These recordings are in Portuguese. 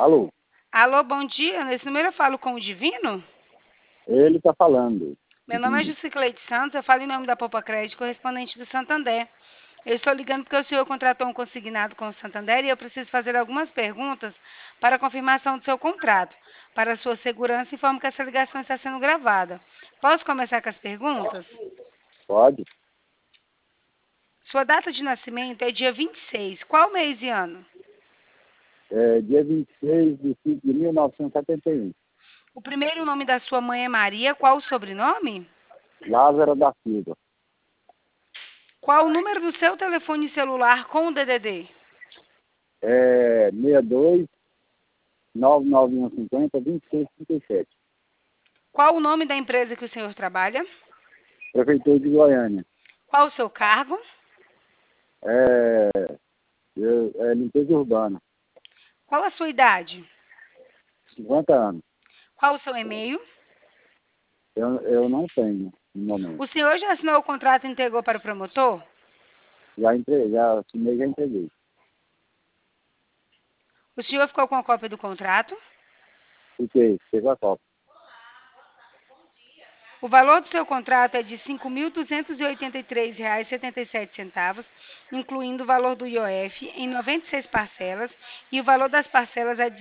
Alô, Alô, bom dia. Nesse número eu falo com o Divino? ele está falando. Meu nome é Jusicleide Santos, eu falo em nome da Poupa Crédito, correspondente do Santander. Eu estou ligando porque o senhor contratou um consignado com o Santander e eu preciso fazer algumas perguntas para a confirmação do seu contrato. Para sua segurança, informo que essa ligação está sendo gravada. Posso começar com as perguntas? Pode? Sua data de nascimento é dia 26. Qual mês e ano? Dia 26 de 5 de 1971. O primeiro nome da sua mãe é Maria. Qual o sobrenome? Lázaro da Silva. Qual o número do seu telefone celular com o DDD? 62 99150 2637. Qual o nome da empresa que o senhor trabalha? Prefeitura de Goiânia. Qual o seu cargo? É, limpeza urbana. Qual a sua idade? 50 anos. Qual o seu e-mail? Eu não tenho no momento. O senhor já assinou o contrato e entregou para o promotor? Já assinei, já entreguei. O senhor ficou com a cópia do contrato? Fiquei, chegou a copa. O valor do seu contrato é de R$ 5.283,77, incluindo o valor do IOF, em 96 parcelas, e o valor das parcelas é de R$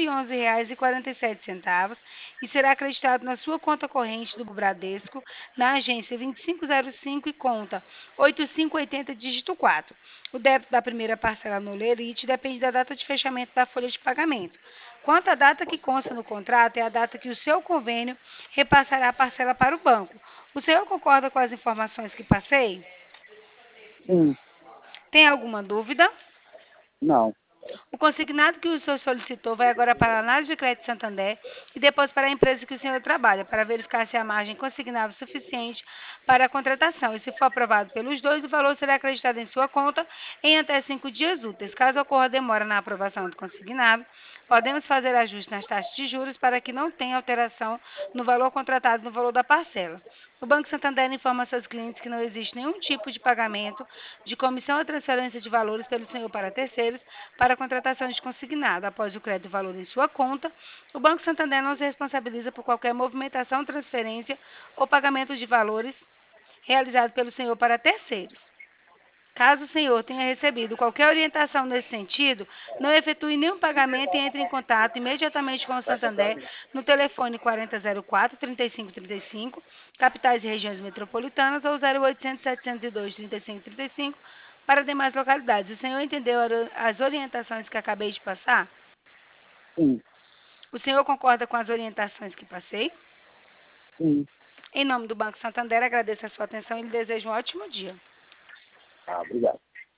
111,47 e será acreditado na sua conta corrente do Bradesco, na agência 2505 e conta 8580 dígito 4. O débito da primeira parcela no Lerite depende da data de fechamento da folha de pagamento. Quanto à data que consta no contrato, é a data que o seu convênio repassará a parcela para o banco. O senhor concorda com as informações que passei? Sim, Tem alguma dúvida? não. O consignado que o senhor solicitou vai agora para a análise de crédito Santander e depois para a empresa que o senhor trabalha, para verificar se a margem consignável é suficiente para a contratação. E se for aprovado pelos dois, o valor será acreditado em sua conta em até 5 dias úteis. Caso ocorra demora na aprovação do consignado, podemos fazer ajustes nas taxas de juros para que não tenha alteração no valor contratado no valor da parcela. O Banco Santander informa a seus clientes que não existe nenhum tipo de pagamento de comissão ou transferência de valores pelo senhor para terceiros para a contratação de consignado. Após o crédito valor em sua conta, o Banco Santander não se responsabiliza por qualquer movimentação, transferência ou pagamento de valores realizado pelo senhor para terceiros. Caso o senhor tenha recebido qualquer orientação nesse sentido, não efetue nenhum pagamento e entre em contato imediatamente com o Santander no telefone 4004-3535, capitais e regiões metropolitanas, ou 0800-702-3535 para demais localidades. O senhor entendeu as orientações que acabei de passar? Sim, O senhor concorda com as orientações que passei? sim. Em nome do Banco Santander, agradeço a sua atenção e lhe desejo um ótimo dia. Obrigado.